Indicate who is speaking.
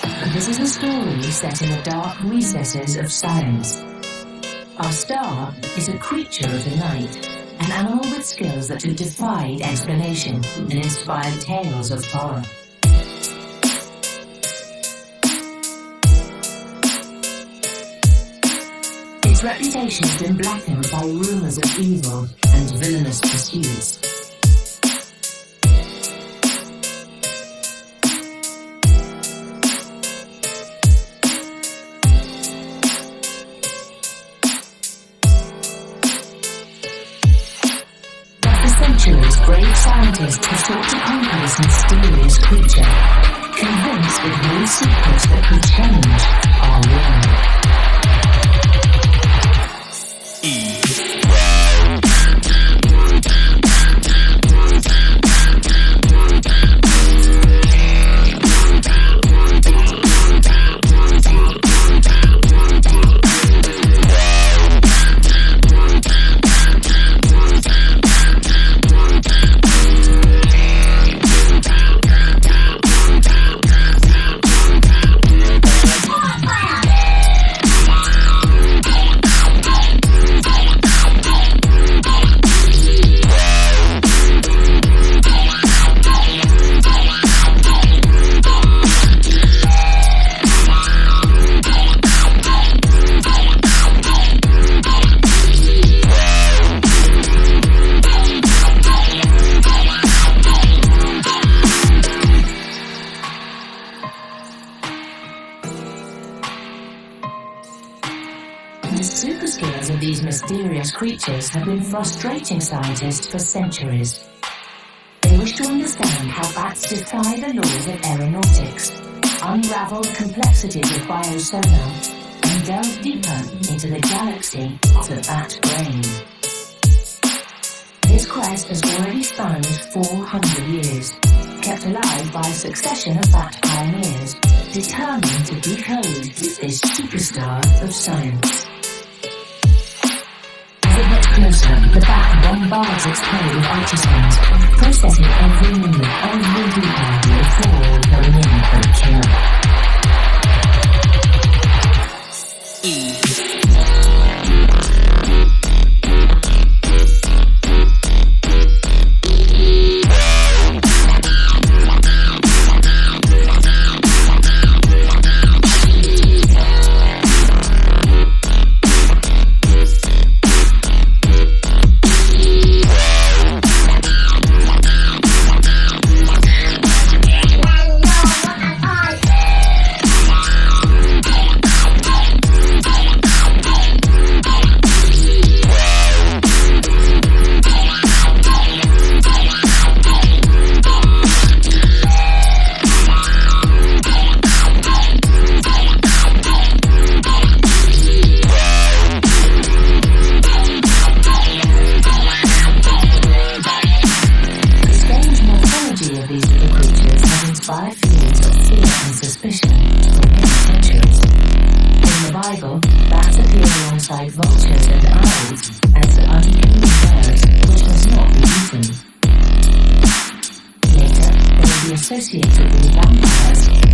Speaker 1: This is a story set in the dark recesses of science. Our star is a creature of the night, an animal with skills that have defied explanation and inspired tales of horror. Its reputation has been blackened by rumors of evil and villainous pursuits. Centuries, brave scientists have sought to conquer this mysterious creature, convinced it holds secrets that could change our world. The super skills of these mysterious creatures have been frustrating scientists for centuries. They wish to understand how bats defy the laws of aeronautics, unravel the complexities of biosonar, and delve deeper into the galaxy of the bat brain. This quest has already spanned 400 years, kept alive by a succession of bat pioneers, determined to decode this superstar of science. Closer, the bat bombards its prey with ultrasounds, processing every movement, every detail before going in for the kill. Inspired feelings of fear and suspicion for many centuries. In the Bible, bats appear alongside vultures and owls as the unclean birds which must not be eaten. Later, they will be associated with vampires